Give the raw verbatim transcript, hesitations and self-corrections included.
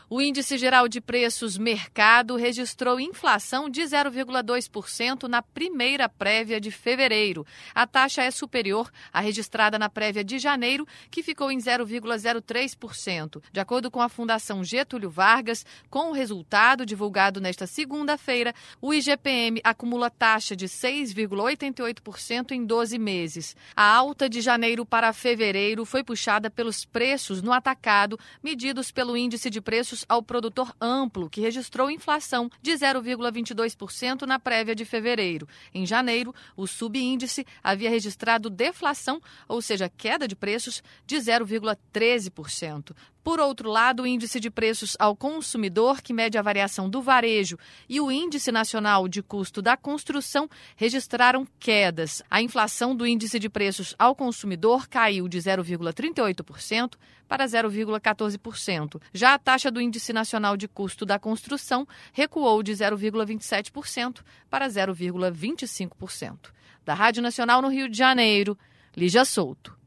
O Índice Geral de Preços Mercado registrou inflação de zero vírgula dois por cento na primeira prévia de fevereiro. A taxa é superior à registrada na prévia de janeiro, que ficou em zero vírgula zero três por cento. De acordo com a Fundação Getúlio Vargas, com o resultado divulgado nesta segunda-feira, o I G P M acumula taxa de seis vírgula oitenta e oito por cento em doze meses. A alta de janeiro para fevereiro foi puxada pelos preços no atacado, medidos pelo Índice de Preços ao Produtor Amplo, que registrou inflação de zero vírgula vinte e dois por cento na prévia de fevereiro. Em janeiro, o subíndice havia registrado deflação, ou seja, queda de preços, de zero vírgula treze por cento. Por outro lado, o Índice de Preços ao Consumidor, que mede a variação do varejo, e o Índice Nacional de Custo da Construção registraram quedas. A inflação do Índice de Preços ao Consumidor caiu de zero vírgula trinta e oito por cento para zero vírgula quatorze por cento. Já a taxa do Índice Nacional de Custo da Construção recuou de zero vírgula vinte e sete por cento para zero vírgula vinte e cinco por cento. Da Rádio Nacional no Rio de Janeiro, Lígia Souto.